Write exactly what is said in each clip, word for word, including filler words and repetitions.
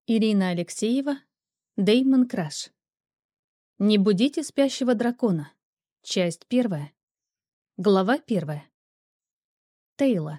Ирина Алексеева, Дэймон Краш. Не будите спящего дракона. Часть первая. Глава первая. Тейла.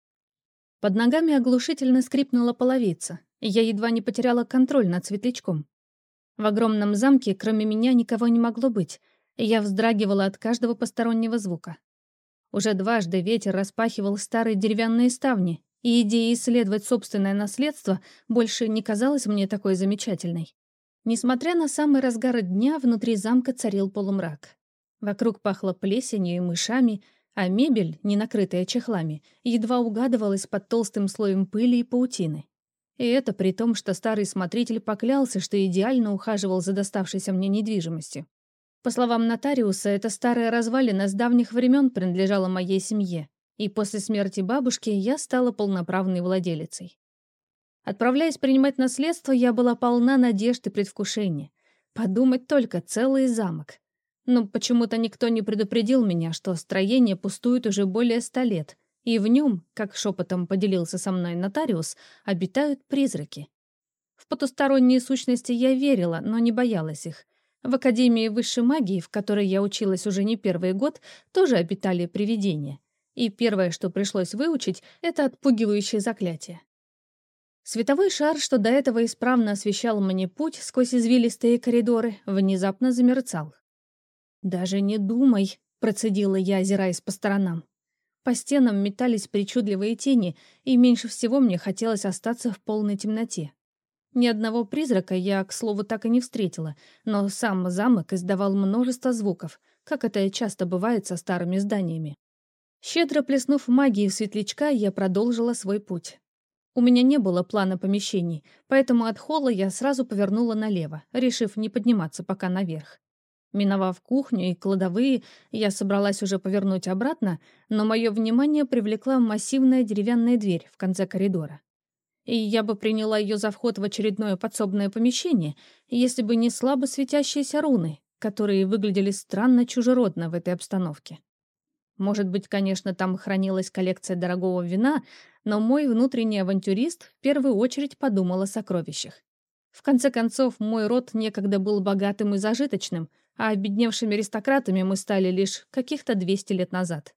Под ногами оглушительно скрипнула половица, и я едва не потеряла контроль над светлячком. В огромном замке кроме меня никого не могло быть, и я вздрагивала от каждого постороннего звука. Уже дважды ветер распахивал старые деревянные ставни, и идея исследовать собственное наследство больше не казалась мне такой замечательной. Несмотря на самый разгар дня, внутри замка царил полумрак. Вокруг пахло плесенью и мышами, а мебель, не накрытая чехлами, едва угадывалась под толстым слоем пыли и паутины. И это при том, что старый смотритель поклялся, что идеально ухаживал за доставшейся мне недвижимостью. По словам нотариуса, эта старая развалина с давних времен принадлежала моей семье, и после смерти бабушки я стала полноправной владелицей. Отправляясь принимать наследство, я была полна надежд и предвкушения. Подумать только, целый замок. Но почему-то никто не предупредил меня, что строение пустует уже более ста лет, и в нем, как шепотом поделился со мной нотариус, обитают призраки. В потусторонние сущности я верила, но не боялась их. В Академии высшей магии, в которой я училась уже не первый год, тоже обитали привидения. И первое, что пришлось выучить, это отпугивающее заклятие. Световой шар, что до этого исправно освещал мне путь сквозь извилистые коридоры, внезапно замерцал. «Даже не думай», — процедила я, озираясь по сторонам. По стенам метались причудливые тени, и меньше всего мне хотелось остаться в полной темноте. Ни одного призрака я, к слову, так и не встретила, но сам замок издавал множество звуков, как это часто бывает со старыми зданиями. Щедро плеснув магией в светлячка, я продолжила свой путь. У меня не было плана помещений, поэтому от холла я сразу повернула налево, решив не подниматься пока наверх. Миновав кухню и кладовые, я собралась уже повернуть обратно, но мое внимание привлекла массивная деревянная дверь в конце коридора. И я бы приняла ее за вход в очередное подсобное помещение, если бы не слабо светящиеся руны, которые выглядели странно чужеродно в этой обстановке. Может быть, конечно, там хранилась коллекция дорогого вина, но мой внутренний авантюрист в первую очередь подумал о сокровищах. В конце концов, мой род некогда был богатым и зажиточным, а обедневшими аристократами мы стали лишь каких-то двести лет назад.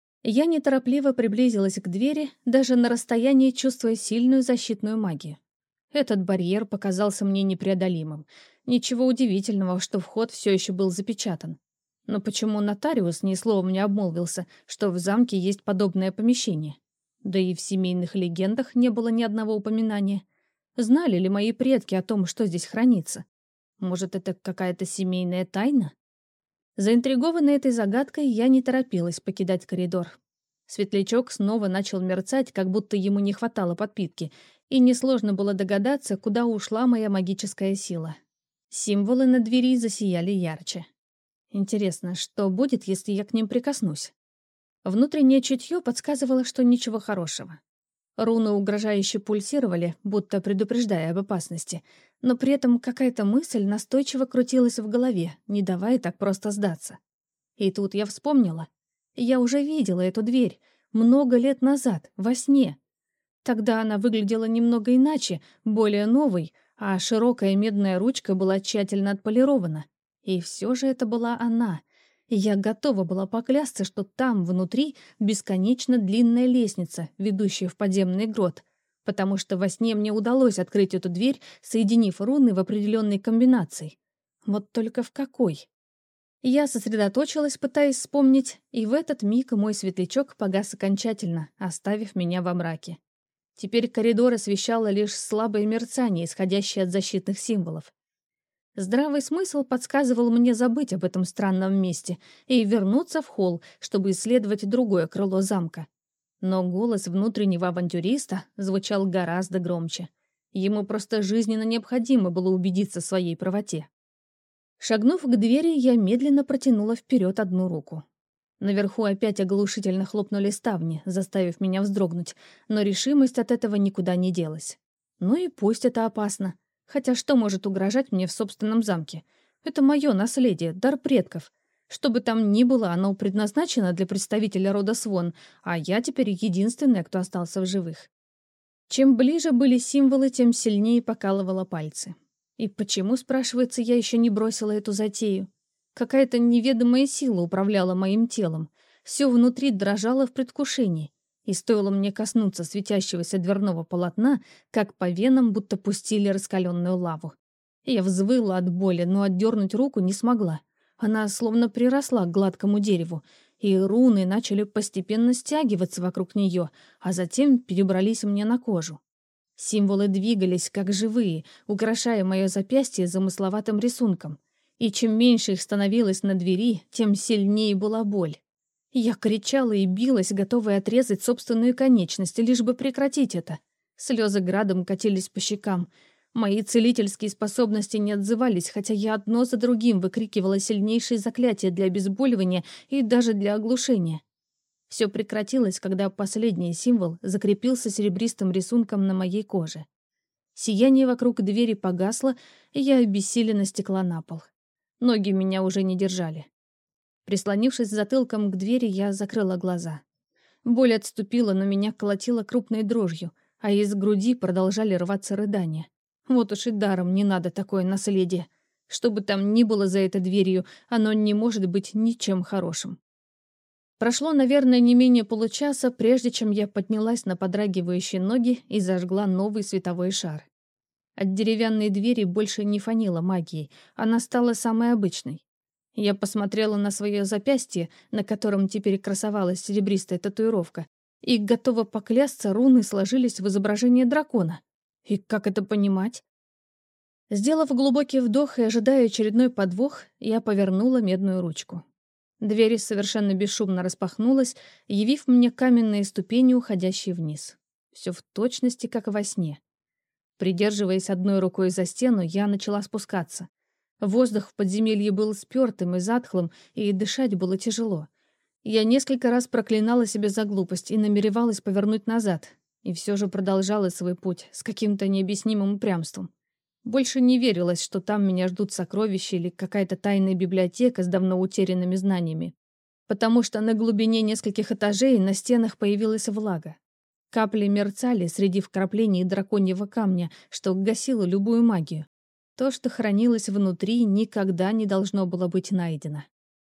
Я неторопливо приблизилась к двери, даже на расстоянии чувствуя сильную защитную магию. Этот барьер показался мне непреодолимым. Ничего удивительного, что вход все еще был запечатан. Но почему нотариус ни словом не обмолвился, что в замке есть подобное помещение? Да и в семейных легендах не было ни одного упоминания. Знали ли мои предки о том, что здесь хранится? Может, это какая-то семейная тайна? Заинтригованная этой загадкой, я не торопилась покидать коридор. Светлячок снова начал мерцать, как будто ему не хватало подпитки, и несложно было догадаться, куда ушла моя магическая сила. Символы на двери засияли ярче. Интересно, что будет, если я к ним прикоснусь? Внутреннее чутье подсказывало, что ничего хорошего. Руны угрожающе пульсировали, будто предупреждая об опасности, но при этом какая-то мысль настойчиво крутилась в голове, не давая так просто сдаться. И тут я вспомнила. Я уже видела эту дверь много лет назад, во сне. Тогда она выглядела немного иначе, более новой, а широкая медная ручка была тщательно отполирована. И все же это была она. И я готова была поклясться, что там, внутри, бесконечно длинная лестница, ведущая в подземный грот, потому что во сне мне удалось открыть эту дверь, соединив руны в определенной комбинации. Вот только в какой? Я сосредоточилась, пытаясь вспомнить, и в этот миг мой светлячок погас окончательно, оставив меня во мраке. Теперь коридор освещало лишь слабое мерцание, исходящее от защитных символов. Здравый смысл подсказывал мне забыть об этом странном месте и вернуться в холл, чтобы исследовать другое крыло замка. Но голос внутреннего авантюриста звучал гораздо громче. Ему просто жизненно необходимо было убедиться в своей правоте. Шагнув к двери, я медленно протянула вперед одну руку. Наверху опять оглушительно хлопнули ставни, заставив меня вздрогнуть, но решимость от этого никуда не делась. Ну и пусть это опасно. Хотя что может угрожать мне в собственном замке? Это мое наследие, дар предков. Что бы там ни было, оно предназначено для представителя рода Свон, а я теперь единственная, кто остался в живых. Чем ближе были символы, тем сильнее покалывало пальцы. И почему, спрашивается, я еще не бросила эту затею? Какая-то неведомая сила управляла моим телом. Все внутри дрожало в предвкушении. И стоило мне коснуться светящегося дверного полотна, как по венам будто пустили раскаленную лаву. Я взвыла от боли, но отдернуть руку не смогла. Она словно приросла к гладкому дереву, и руны начали постепенно стягиваться вокруг нее, а затем перебрались мне на кожу. Символы двигались, как живые, украшая мое запястье замысловатым рисунком. И чем меньше их становилось на двери, тем сильнее была боль. Я кричала и билась, готовая отрезать собственную конечность, лишь бы прекратить это. Слезы градом катились по щекам. Мои целительские способности не отзывались, хотя я одно за другим выкрикивала сильнейшие заклятия для обезболивания и даже для оглушения. Все прекратилось, когда последний символ закрепился серебристым рисунком на моей коже. Сияние вокруг двери погасло, и я обессиленно стекла на пол. Ноги меня уже не держали. Прислонившись затылком к двери, я закрыла глаза. Боль отступила, но меня колотило крупной дрожью, а из груди продолжали рваться рыдания. Вот уж и даром не надо такое наследие. Что бы там ни было за этой дверью, оно не может быть ничем хорошим. Прошло, наверное, не менее получаса, прежде чем я поднялась на подрагивающие ноги и зажгла новый световой шар. От деревянной двери больше не фанило магией, она стала самой обычной. Я посмотрела на свое запястье, на котором теперь красовалась серебристая татуировка, и готова поклясться, руны сложились в изображение дракона. И как это понимать? Сделав глубокий вдох и ожидая очередной подвох, я повернула медную ручку. Дверь совершенно бесшумно распахнулась, явив мне каменные ступени, уходящие вниз. Все в точности, как во сне. Придерживаясь одной рукой за стену, я начала спускаться. Воздух в подземелье был спёртым и затхлым, и дышать было тяжело. Я несколько раз проклинала себя за глупость и намеревалась повернуть назад, и все же продолжала свой путь с каким-то необъяснимым упрямством. Больше не верилось, что там меня ждут сокровища или какая-то тайная библиотека с давно утерянными знаниями. Потому что на глубине нескольких этажей на стенах появилась влага. Капли мерцали среди вкраплений драконьего камня, что гасило любую магию. То, что хранилось внутри, никогда не должно было быть найдено.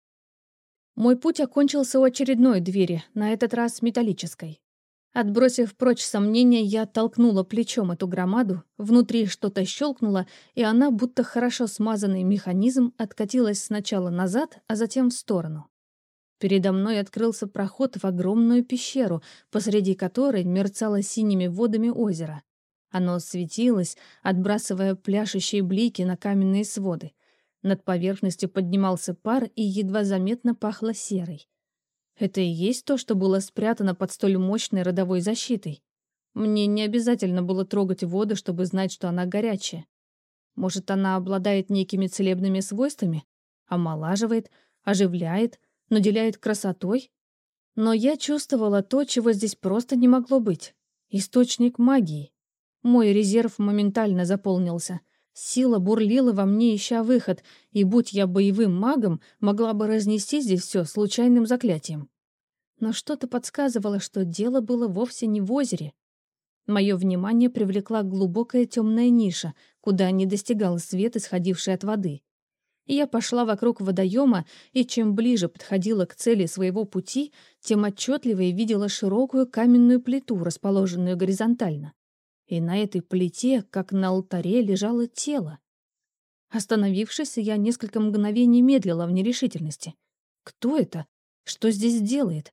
Мой путь окончился у очередной двери, на этот раз металлической. Отбросив прочь сомнения, я толкнула плечом эту громаду, внутри что-то щелкнуло, и она, будто хорошо смазанный механизм, откатилась сначала назад, а затем в сторону. Передо мной открылся проход в огромную пещеру, посреди которой мерцало синими водами озеро. Оно светилось, отбрасывая пляшущие блики на каменные своды. Над поверхностью поднимался пар и едва заметно пахло серой. Это и есть то, что было спрятано под столь мощной родовой защитой. Мне не обязательно было трогать воду, чтобы знать, что она горячая. Может, она обладает некими целебными свойствами? Омолаживает, оживляет, наделяет красотой? Но я чувствовала то, чего здесь просто не могло быть. Источник магии. Мой резерв моментально заполнился. Сила бурлила во мне, ища выход, и, будь я боевым магом, могла бы разнести здесь все случайным заклятием. Но что-то подсказывало, что дело было вовсе не в озере. Мое внимание привлекла глубокая темная ниша, куда не достигал свет, исходивший от воды. Я пошла вокруг водоема, и чем ближе подходила к цели своего пути, тем отчетливее видела широкую каменную плиту, расположенную горизонтально. И на этой плите, как на алтаре, лежало тело. Остановившись, я несколько мгновений медлила в нерешительности. Кто это? Что здесь делает?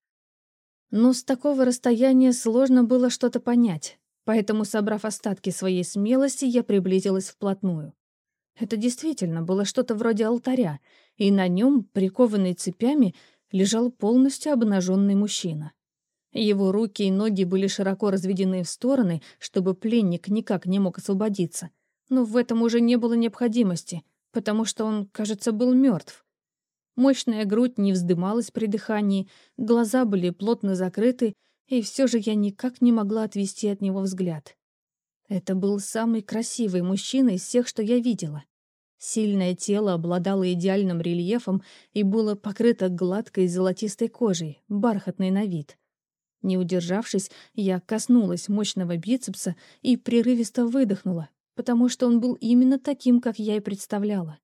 Но с такого расстояния сложно было что-то понять, поэтому, собрав остатки своей смелости, я приблизилась вплотную. Это действительно было что-то вроде алтаря, и на нем, прикованный цепями, лежал полностью обнаженный мужчина. Его руки и ноги были широко разведены в стороны, чтобы пленник никак не мог освободиться. Но в этом уже не было необходимости, потому что он, кажется, был мертв. Мощная грудь не вздымалась при дыхании, глаза были плотно закрыты, и все же я никак не могла отвести от него взгляд. Это был самый красивый мужчина из всех, что я видела. Сильное тело обладало идеальным рельефом и было покрыто гладкой золотистой кожей, бархатной на вид. Не удержавшись, я коснулась мощного бицепса и прерывисто выдохнула, потому что он был именно таким, как я и представляла.